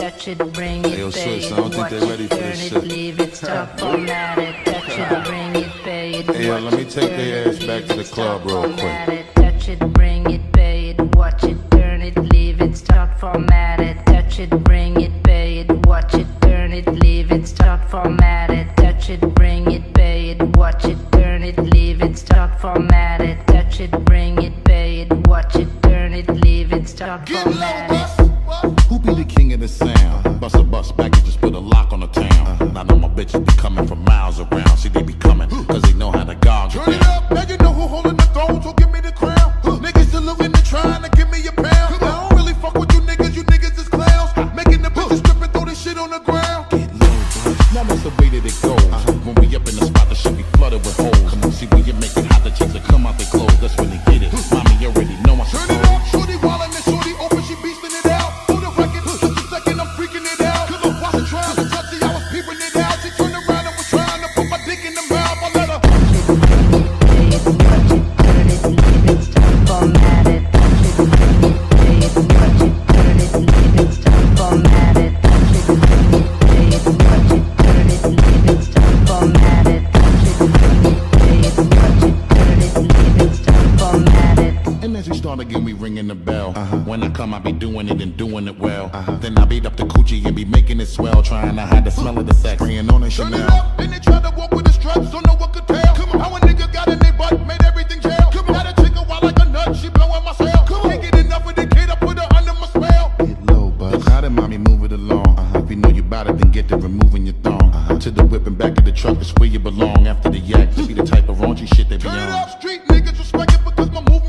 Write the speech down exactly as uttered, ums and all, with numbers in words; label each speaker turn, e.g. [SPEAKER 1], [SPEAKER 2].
[SPEAKER 1] touch it, bring it,
[SPEAKER 2] Hey, yo,
[SPEAKER 1] pay
[SPEAKER 2] Swiss,
[SPEAKER 1] it,
[SPEAKER 2] I don't think
[SPEAKER 1] watch
[SPEAKER 2] they
[SPEAKER 1] it,
[SPEAKER 2] ready for
[SPEAKER 1] turn
[SPEAKER 2] this
[SPEAKER 1] it,
[SPEAKER 2] shit.
[SPEAKER 1] leave it, stop, format it, touch it, bring it, pay it,
[SPEAKER 2] Hey, yo,
[SPEAKER 1] watch
[SPEAKER 2] let me
[SPEAKER 1] it,
[SPEAKER 2] take
[SPEAKER 1] turn
[SPEAKER 2] their
[SPEAKER 1] it,
[SPEAKER 2] ass back
[SPEAKER 1] leave
[SPEAKER 2] to the
[SPEAKER 1] it,
[SPEAKER 2] club
[SPEAKER 1] stop,
[SPEAKER 2] real
[SPEAKER 1] format
[SPEAKER 2] quick.
[SPEAKER 1] it, touch it, bring it, pay it, watch it, turn it, leave it, start, format it, touch it, bring it, pay it, watch it, turn it, leave it, start, format it, touch it, bring it, pay it, watch it, turn it, leave it, start, format it, touch it, bring it, pay it, watch it, turn it, leave it, start, format it.
[SPEAKER 3] Who be the king of the sound? Bust a bus back and just put a lock on the town. I know my bitches be coming from miles around. See, they be coming, cause they know how to guard you.
[SPEAKER 4] Turn it up, now you know who holding the throne, so give me the crown. Niggas still looking and trying to give me a pound. I don't really fuck with you niggas, you niggas is clowns. Making the bitches strip and throw this shit on the ground.
[SPEAKER 3] Get low, bro. Now that's the way that it goes. When we up in the spot, the shit be flooded with holes. Come on, see, when you make it hot, the chicks that come out their clothes. That's when they get it. Mommy, you already know I
[SPEAKER 4] Turn it up, shorty wildin' and shorty open, she beastin' it out. For the record, just a second, I'm freaking it out. Cause I wasn't trying to touch it, I was peeping it out. She turned around and was trying to put my dick in the mouth. I let her.
[SPEAKER 3] And as we start again, we ringing the bell. Uh-huh. When I come, I be doing it and doing it well. Uh-huh. Then I beat up the coochie and be making it swell. Trying to hide the smell of the sex. Spraying on a
[SPEAKER 4] Turn it
[SPEAKER 3] Chanel.
[SPEAKER 4] up, and they try to walk with the straps, so no one could tell. Come on. How a nigga got in their butt, made everything jail. Come on. Got a chick a wild like a nut, she blowing my cell. Come on. Can't get enough of the kid, I put her under my spell.
[SPEAKER 3] Get low, bud. Look how the mommy move it along. Uh-huh. If you know you bout it, then get to removing your thong. Uh-huh. To the whip and back of the truck is where you belong. After the yak, to be the type of raunchy shit they be
[SPEAKER 4] Turn it
[SPEAKER 3] on.
[SPEAKER 4] up, street niggas respect it because my move